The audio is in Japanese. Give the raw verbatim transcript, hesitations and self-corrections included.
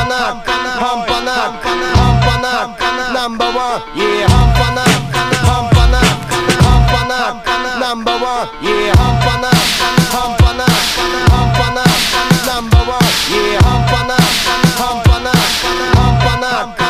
端な半端な半端なナンバーワン Yeah 半端な半端な半端なナンバーワン Yeah 半端な半端な半端なナンバーワン Yeah 半端な半端な半端な